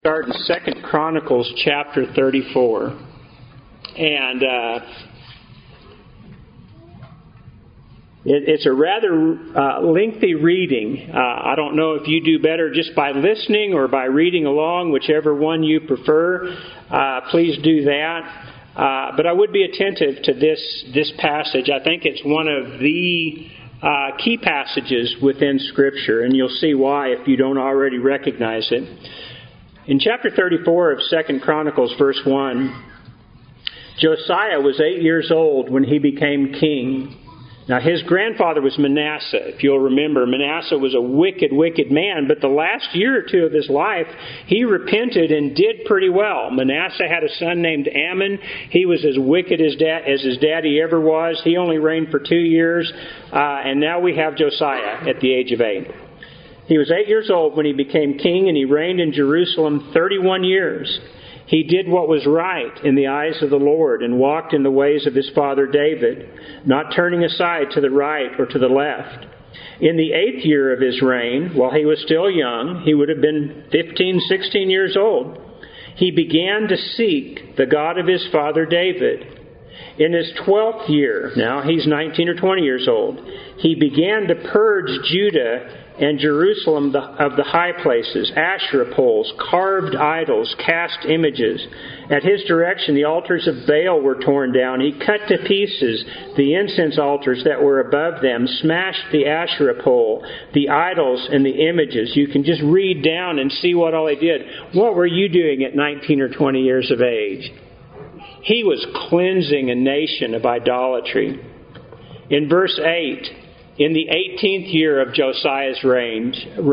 Start in 2 Chronicles chapter 34. And it's a rather lengthy reading. I don't know if you do better just by listening or by reading along, whichever one you prefer. Please do that. But I would be attentive to this passage. I think it's one of the key passages within Scripture, and you'll see why if you don't already recognize it. In chapter 34 of 2 Chronicles, verse 1, Josiah was 8 years old when he became king. Now, his grandfather was Manasseh. If you'll remember, Manasseh was a wicked, wicked man, but the last year or two of his life, he repented and did pretty well. Manasseh had a son named Amon. He was as wicked as his daddy ever was. He only reigned for 2 years, and now we have Josiah at the age of 8. He was 8 years old when he became king, and he reigned in Jerusalem 31 years. He did what was right in the eyes of the Lord and walked in the ways of his father David, not turning aside to the right or to the left. In the 8th year of his reign, while he was still young, he would have been 15, 16 years old, he began to seek the God of his father David. In his 12th year, now he's 19 or 20 years old, he began to purge Judah and Jerusalem of the high places, Asherah poles, carved idols, cast images. At his direction, the altars of Baal were torn down. He cut to pieces the incense altars that were above them, smashed the Asherah pole, the idols and the images. You can just read down and see what all they did. What were you doing at 19 or 20 years of age? He was cleansing a nation of idolatry. In verse 8, in the 18th year of Josiah's reign,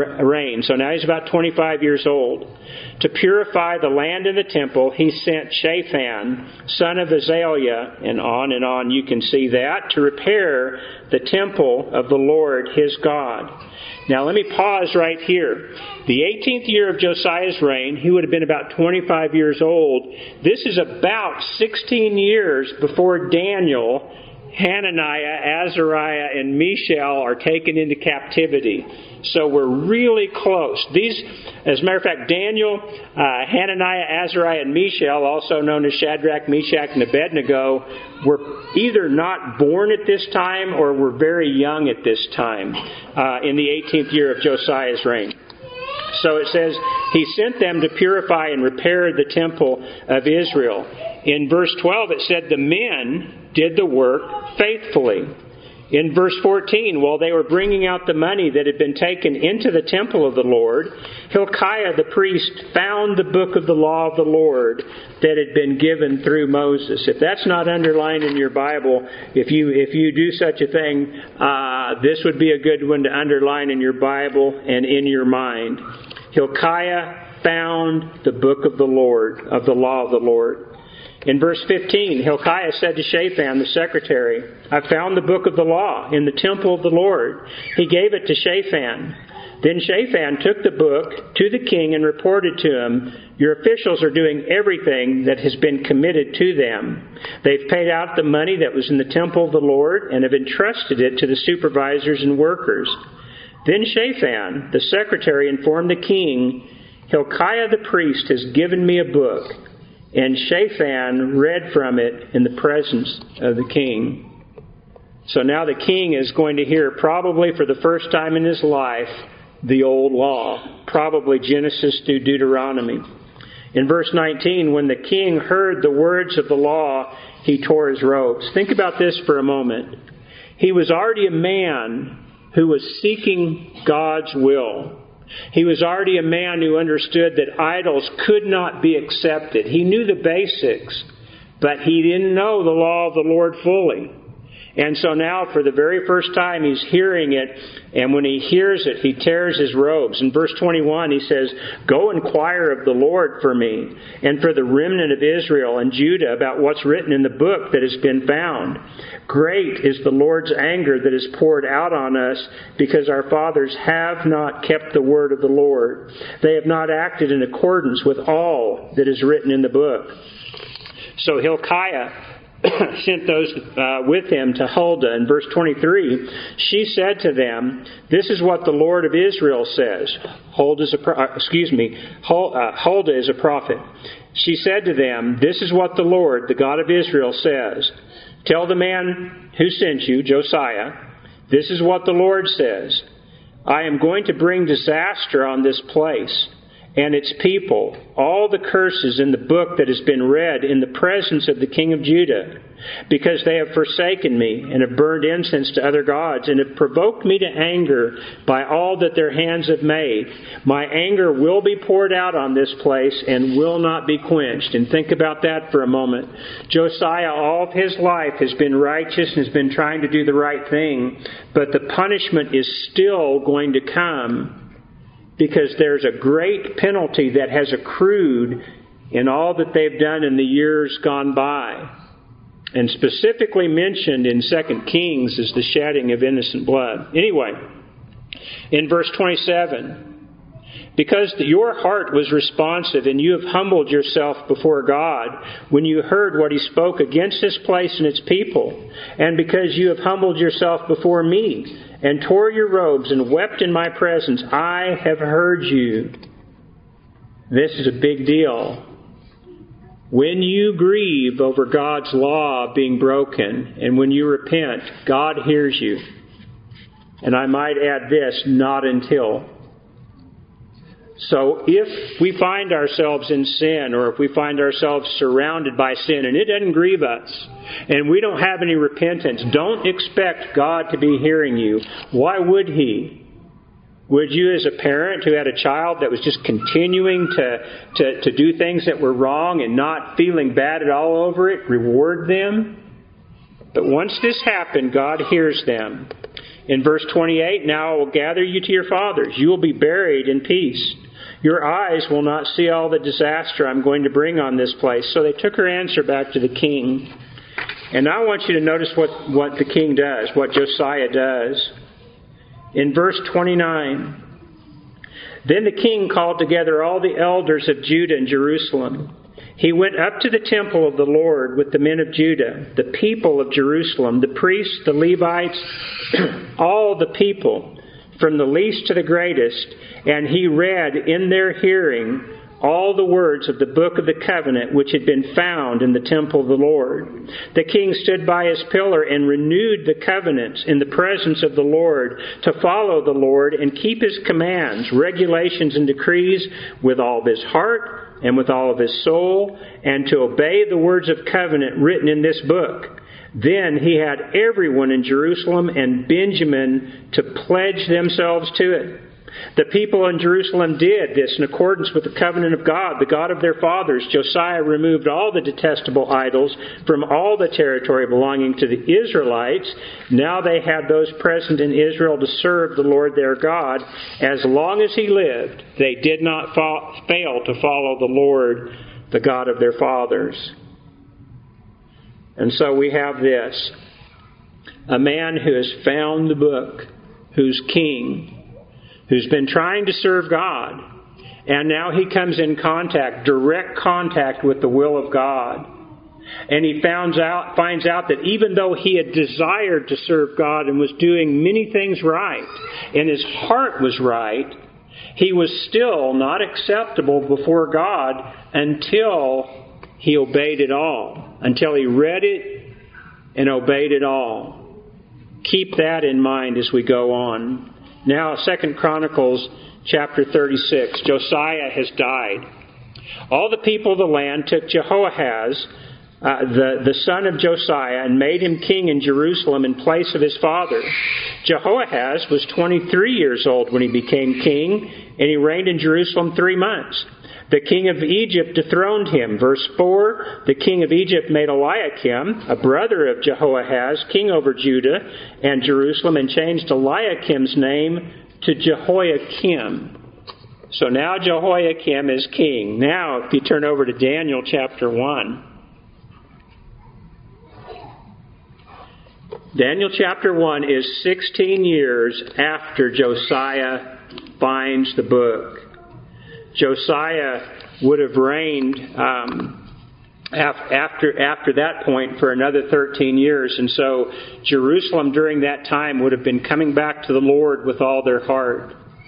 so now he's about 25 years old, to purify the land and the temple, he sent Shaphan, son of Azaliah, and on you can see that, to repair the temple of the Lord his God. Now let me pause right here. The 18th year of Josiah's reign, he would have been about 25 years old. This is about 16 years before Daniel, Hananiah, Azariah, and Mishael are taken into captivity. So we're really close. These, as a matter of fact, Daniel, Hananiah, Azariah, and Mishael, also known as Shadrach, Meshach, and Abednego, were either not born at this time or were very young at this time in the 18th year of Josiah's reign. So it says, he sent them to purify and repair the temple of Israel. In verse 12 it said the men did the work faithfully. In verse 14, while they were bringing out the money that had been taken into the temple of the Lord, Hilkiah the priest found the book of the law of the Lord that had been given through Moses. If that's not underlined in your Bible, if you do such a thing, this would be a good one to underline in your Bible and in your mind. Hilkiah found the book of the Lord, of the law of the Lord. In verse 15, Hilkiah said to Shaphan, the secretary, I found the book of the law in the temple of the Lord. He gave it to Shaphan. Then Shaphan took the book to the king and reported to him, your officials are doing everything that has been committed to them. They've paid out the money that was in the temple of the Lord and have entrusted it to the supervisors and workers. Then Shaphan, the secretary, informed the king, Hilkiah the priest has given me a book. And Shaphan read from it in the presence of the king. So now the king is going to hear, probably for the first time in his life, the old law. Probably Genesis through Deuteronomy. In verse 19, when the king heard the words of the law, he tore his robes. Think about this for a moment. He was already a man who was seeking God's will. He was already a man who understood that idols could not be accepted. He knew the basics, but he didn't know the law of the Lord fully. And so now, for the very first time, he's hearing it, and when he hears it, he tears his robes. In verse 21, he says, Go inquire of the Lord for me, and for the remnant of Israel and Judah about what's written in the book that has been found. Great is the Lord's anger that is poured out on us, because our fathers have not kept the word of the Lord. They have not acted in accordance with all that is written in the book. So Hilkiah sent those with him to Huldah. In verse 23, she said to them, "This is what the Lord of Israel says." Huldah is a prophet. She said to them, "This is what the Lord, the God of Israel, says. Tell the man who sent you, Josiah, this is what the Lord says. I am going to bring disaster on this place and its people, all the curses in the book that has been read in the presence of the king of Judah, because they have forsaken me and have burned incense to other gods and have provoked me to anger by all that their hands have made. My anger will be poured out on this place and will not be quenched." And think about that for a moment. Josiah, all of his life, has been righteous and has been trying to do the right thing, but the punishment is still going to come, because there's a great penalty that has accrued in all that they've done in the years gone by. And specifically mentioned in 2 Kings is the shedding of innocent blood. Anyway, in verse 27, "Because your heart was responsive and you have humbled yourself before God when you heard what He spoke against this place and its people, and because you have humbled yourself before me and tore your robes and wept in my presence, I have heard you." This is a big deal. When you grieve over God's law being broken and when you repent, God hears you. And I might add this, not until. So if we find ourselves in sin, or if we find ourselves surrounded by sin and it doesn't grieve us, and we don't have any repentance, don't expect God to be hearing you. Why would He? Would you, as a parent who had a child that was just continuing to do things that were wrong and not feeling bad at all over it, reward them? But once this happened, God hears them. In verse 28, "Now I will gather you to your fathers. You will be buried in peace. Your eyes will not see all the disaster I'm going to bring on this place." So they took her answer back to the king. And now I want you to notice what the king does, what Josiah does. In verse 29, "Then the king called together all the elders of Judah and Jerusalem. He went up to the temple of the Lord with the men of Judah, the people of Jerusalem, the priests, the Levites, all the people, from the least to the greatest, and he read in their hearing all the words of the book of the covenant which had been found in the temple of the Lord. The king stood by his pillar and renewed the covenants in the presence of the Lord to follow the Lord and keep His commands, regulations, and decrees with all of his heart and with all of his soul, and to obey the words of covenant written in this book. Then he had everyone in Jerusalem and Benjamin to pledge themselves to it. The people in Jerusalem did this in accordance with the covenant of God, the God of their fathers. Josiah removed all the detestable idols from all the territory belonging to the Israelites. Now they had those present in Israel to serve the Lord their God. As long as He lived, they did not fail to follow the Lord, the God of their fathers. And so we have this. A man who has found the book, who's king, who's been trying to serve God, and now he comes in direct contact with the will of God. And he finds out that even though he had desired to serve God and was doing many things right, and his heart was right, he was still not acceptable before God until he obeyed it all, until he read it and obeyed it all. Keep that in mind as we go on. Now, 2 Chronicles chapter 36. Josiah has died. All the people of the land took Jehoahaz, the son of Josiah, and made him king in Jerusalem in place of his father. Jehoahaz was 23 years old when he became king, and he reigned in Jerusalem 3 months. The king of Egypt dethroned him. Verse 4, the king of Egypt made Eliakim, a brother of Jehoahaz, king over Judah and Jerusalem, and changed Eliakim's name to Jehoiakim. So now Jehoiakim is king. Now, if you turn over to Daniel chapter 1. Daniel chapter 1 is 16 years after Josiah finds the book. Josiah would have reigned after that point for another 13 years. And so Jerusalem during that time would have been coming back to the Lord with all their heart.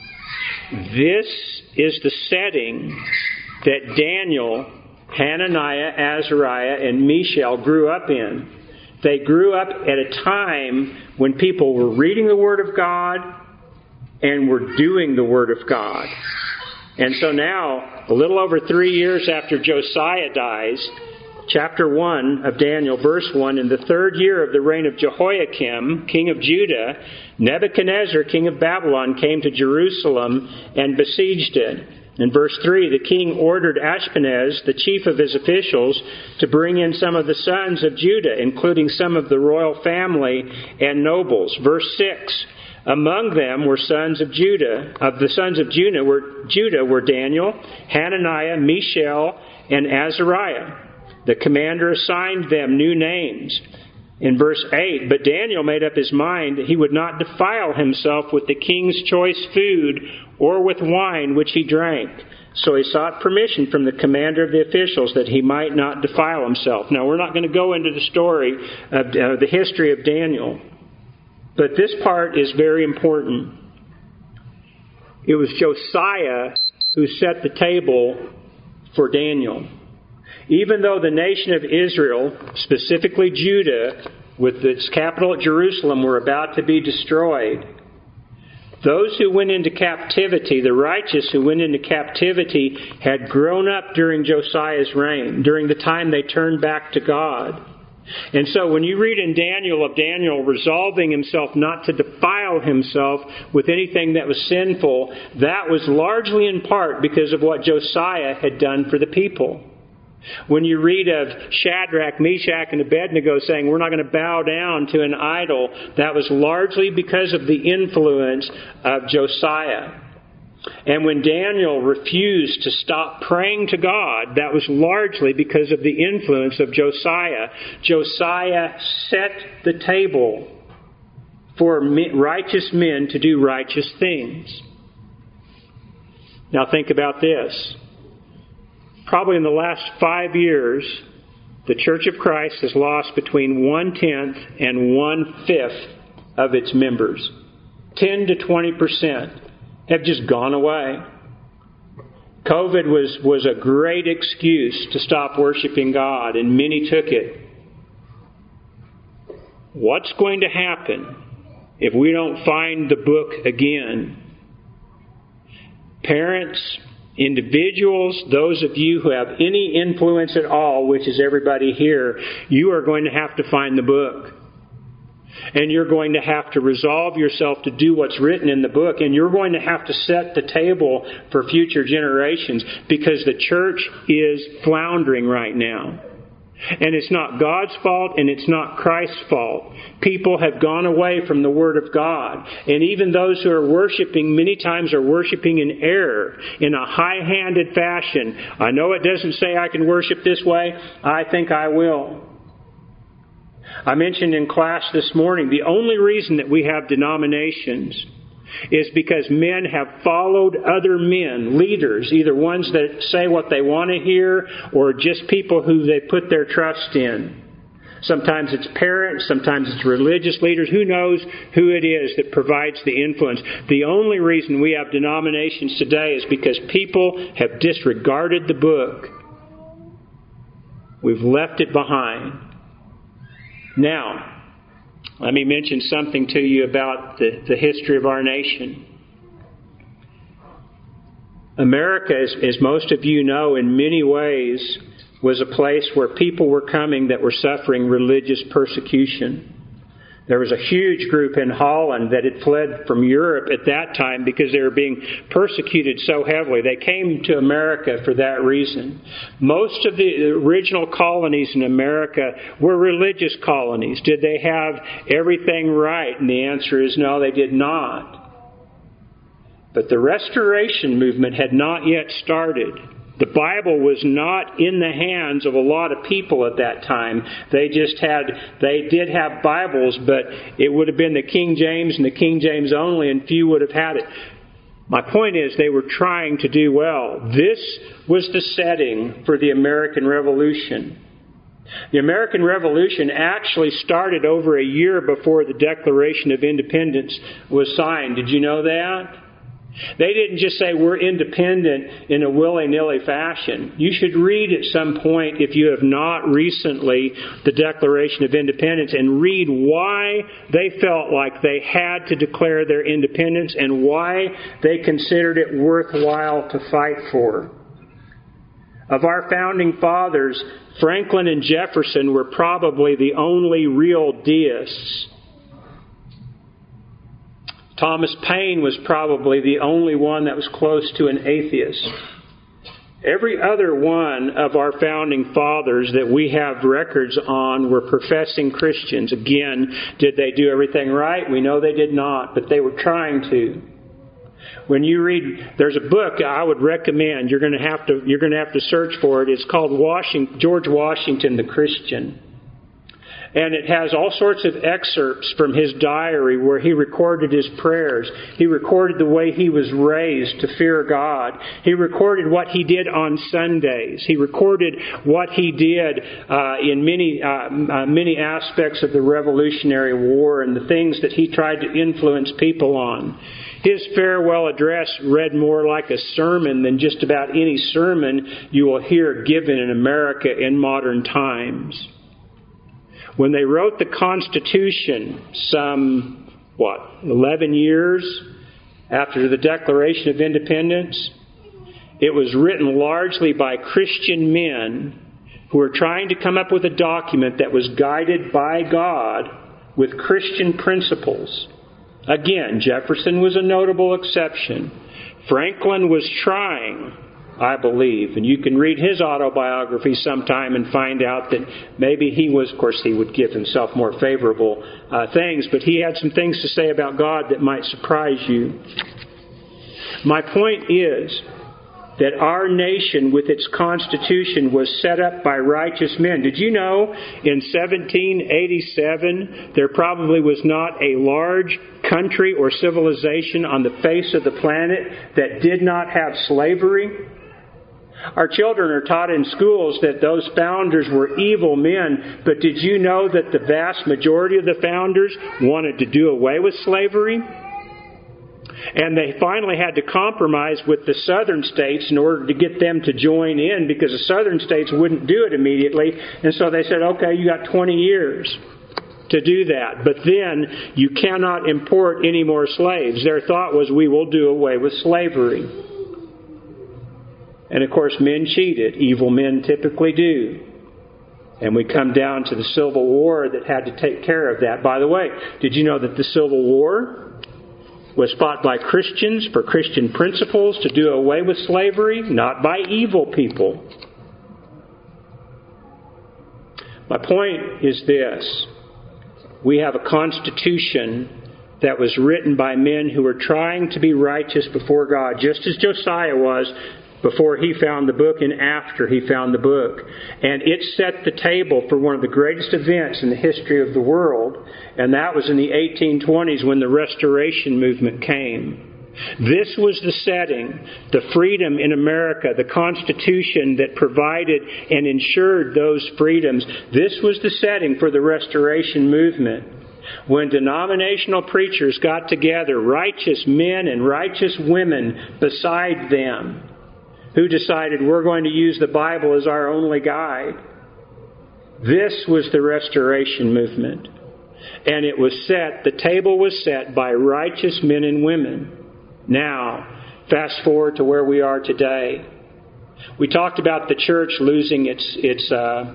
This is the setting that Daniel, Hananiah, Azariah, and Mishael grew up in. They grew up at a time when people were reading the Word of God and were doing the Word of God. And so now, a little over 3 years after Josiah dies, chapter 1 of Daniel, verse 1, in the third year of the reign of Jehoiakim, king of Judah, Nebuchadnezzar, king of Babylon, came to Jerusalem and besieged it. In verse 3, the king ordered Ashpenaz, the chief of his officials, to bring in some of the sons of Judah, including some of the royal family and nobles. Verse 6, among them were sons of Judah. Of the sons of Judah were Daniel, Hananiah, Mishael, and Azariah. The commander assigned them new names. In verse 8, but Daniel made up his mind that he would not defile himself with the king's choice food or with wine which he drank. So he sought permission from the commander of the officials that he might not defile himself. Now, we're not going to go into the story of the history of Daniel, but this part is very important. It was Josiah who set the table for Daniel. Even though the nation of Israel, specifically Judah, with its capital at Jerusalem, were about to be destroyed, those who went into captivity, the righteous who went into captivity, had grown up during Josiah's reign, during the time they turned back to God. And so when you read in Daniel of Daniel resolving himself not to defile himself with anything that was sinful, that was largely in part because of what Josiah had done for the people. When you read of Shadrach, Meshach, and Abednego saying, we're not going to bow down to an idol, that was largely because of the influence of Josiah. And when Daniel refused to stop praying to God, that was largely because of the influence of Josiah. Josiah set the table for righteous men to do righteous things. Now think about this. Probably in the last 5 years, the Church of Christ has lost between 1/10 and 1/5 of its members. 10 to 20% have just gone away. COVID was a great excuse to stop worshiping God, and many took it. What's going to happen if we don't find the book again? Parents, individuals, those of you who have any influence at all, which is everybody here, you are going to have to find the book. And you're going to have to resolve yourself to do what's written in the book. And you're going to have to set the table for future generations, because the church is floundering right now. And it's not God's fault, and it's not Christ's fault. People have gone away from the Word of God. And even those who are worshiping many times are worshiping in error, in a high-handed fashion. I know it doesn't say I can worship this way. I think I will. I mentioned in class this morning, the only reason that we have denominations is because men have followed other men, leaders, either ones that say what they want to hear or just people who they put their trust in. Sometimes it's parents, sometimes it's religious leaders. Who knows who it is that provides the influence? The only reason we have denominations today is because people have disregarded the book. We've left it behind. Now, let me mention something to you about the history of our nation. America, as most of you know, in many ways was a place where people were coming that were suffering religious persecution. There was a huge group in Holland that had fled from Europe at that time because they were being persecuted so heavily. They came to America for that reason. Most of the original colonies in America were religious colonies. Did they have everything right? And the answer is no, they did not. But the Restoration movement had not yet started. The Bible was not in the hands of a lot of people at that time. They did have Bibles, but it would have been the King James and the King James only, and few would have had it. My point is, they were trying to do well. This was the setting for the American Revolution. The American Revolution actually started over a year before the Declaration of Independence was signed. Did you know that? They didn't just say we're independent in a willy-nilly fashion. You should read at some point, if you have not recently, the Declaration of Independence and read why they felt like they had to declare their independence and why they considered it worthwhile to fight for. Of our founding fathers, Franklin and Jefferson were probably the only real deists. Thomas Paine was probably the only one that was close to an atheist. Every other one of our founding fathers that we have records on were professing Christians. Again, did they do everything right? We know they did not, but they were trying to. When you read, there's a book I would recommend. You're going to have to search for it. It's called George Washington the Christian. And it has all sorts of excerpts from his diary where he recorded his prayers. He recorded the way he was raised to fear God. He recorded what he did on Sundays. He recorded what he did in many aspects of the Revolutionary War and the things that he tried to influence people on. His farewell address read more like a sermon than just about any sermon you will hear given in America in modern times. When they wrote the Constitution some, 11 years after the Declaration of Independence, it was written largely by Christian men who were trying to come up with a document that was guided by God with Christian principles. Again, Jefferson was a notable exception. Franklin was trying, I believe. And you can read his autobiography sometime and find out that maybe he was, of course, he would give himself more favorable things, but he had some things to say about God that might surprise you. My point is that our nation with its constitution was set up by righteous men. Did you know in 1787 there probably was not a large country or civilization on the face of the planet that did not have slavery? Our children are taught in schools that those founders were evil men, but did you know that the vast majority of the founders wanted to do away with slavery? And they finally had to compromise with the southern states in order to get them to join in because the southern states wouldn't do it immediately. And so they said, okay, you got 20 years to do that. But then you cannot import any more slaves. Their thought was, we will do away with slavery. And of course, men cheated. Evil men typically do. And we come down to the Civil War that had to take care of that. By the way, did you know that the Civil War was fought by Christians for Christian principles to do away with slavery, not by evil people? My point is this. We have a constitution that was written by men who were trying to be righteous before God, just as Josiah was before he found the book and after he found the book. And it set the table for one of the greatest events in the history of the world, and that was in the 1820s when the Restoration movement came. This was the setting, the freedom in America, the Constitution that provided and ensured those freedoms. This was the setting for the Restoration movement. When denominational preachers got together, righteous men and righteous women beside them, who decided we're going to use the Bible as our only guide. This was the Restoration movement. And it was set, the table was set by righteous men and women. Now, fast forward to where we are today. We talked about the church losing its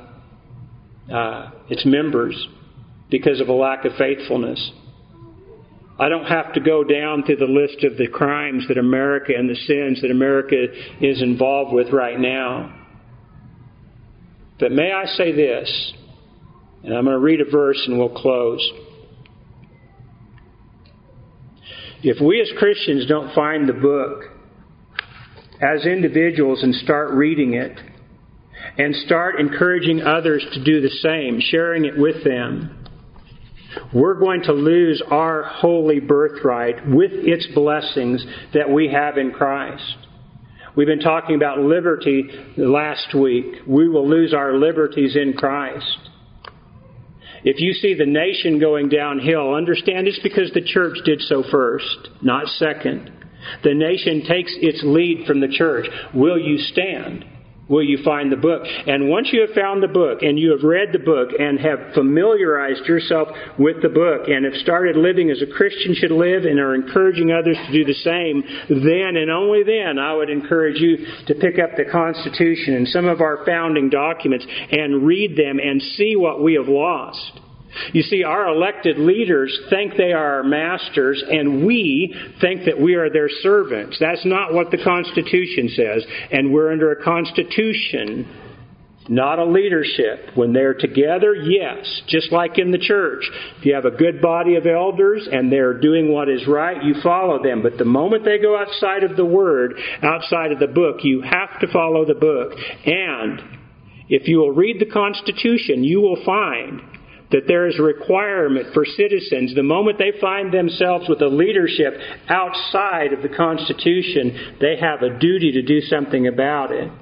members because of a lack of faithfulness. I don't have to go down through the list of the crimes that America and the sins that America is involved with right now. But may I say this, and I'm going to read a verse and we'll close. If we as Christians don't find the book as individuals and start reading it and start encouraging others to do the same, sharing it with them, we're going to lose our holy birthright with its blessings that we have in Christ. We've been talking about liberty last week. We will lose our liberties in Christ. If you see the nation going downhill, understand it's because the church did so first, not second. The nation takes its lead from the church. Will you stand? Will you find the book? And once you have found the book and you have read the book and have familiarized yourself with the book and have started living as a Christian should live and are encouraging others to do the same, then and only then I would encourage you to pick up the Constitution and some of our founding documents and read them and see what we have lost. You see, our elected leaders think they are our masters, and we think that we are their servants. That's not what the Constitution says. And we're under a Constitution, not a leadership. When they're together, yes, just like in the church. If you have a good body of elders and they're doing what is right, you follow them. But the moment they go outside of the Word, outside of the book, you have to follow the book. And if you will read the Constitution, you will find that there is a requirement for citizens, the moment they find themselves with a leadership outside of the Constitution, they have a duty to do something about it.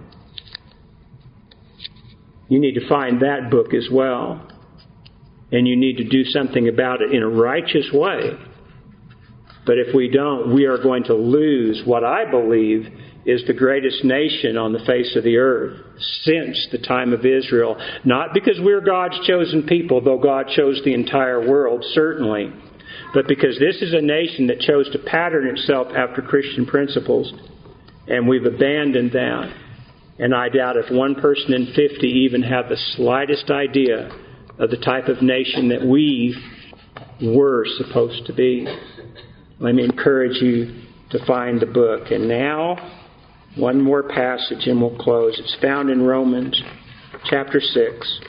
You need to find that book as well. And you need to do something about it in a righteous way. But if we don't, we are going to lose what I believe is the greatest nation on the face of the earth since the time of Israel. Not because we're God's chosen people, though God chose the entire world, certainly. But because this is a nation that chose to pattern itself after Christian principles. And we've abandoned that. And I doubt if one person in 50 even had the slightest idea of the type of nation that we were supposed to be. Let me encourage you to find the book. And now, one more passage and we'll close. It's found in Romans chapter 6.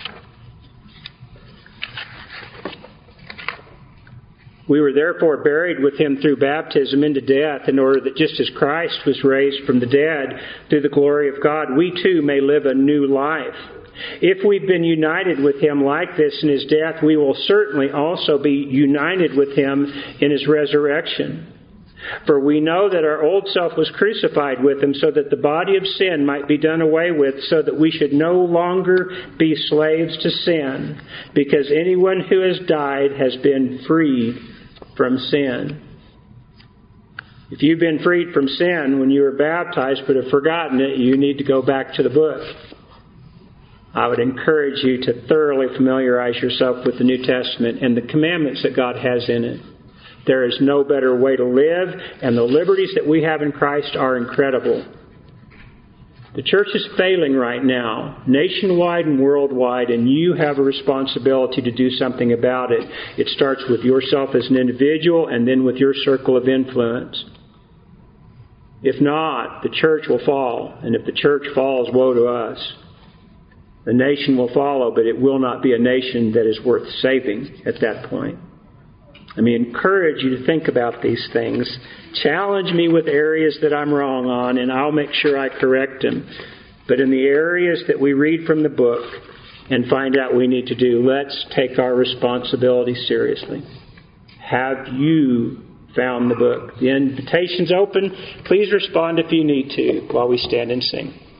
We were therefore buried with Him through baptism into death, in order that just as Christ was raised from the dead through the glory of God, we too may live a new life. If we've been united with Him like this in His death, we will certainly also be united with Him in His resurrection. For we know that our old self was crucified with Him, so that the body of sin might be done away with, so that we should no longer be slaves to sin, because anyone who has died has been freed from sin. If you've been freed from sin when you were baptized but have forgotten it, you need to go back to the book. I would encourage you to thoroughly familiarize yourself with the New Testament and the commandments that God has in it. There is no better way to live, and the liberties that we have in Christ are incredible. The church is failing right now, nationwide and worldwide, and you have a responsibility to do something about it. It starts with yourself as an individual and then with your circle of influence. If not, the church will fall, and if the church falls, woe to us. The nation will follow, but it will not be a nation that is worth saving at that point. Let me encourage you to think about these things. Challenge me with areas that I'm wrong on, and I'll make sure I correct them. But in the areas that we read from the book and find out we need to do, let's take our responsibility seriously. Have you found the book? The invitation's open. Please respond if you need to while we stand and sing.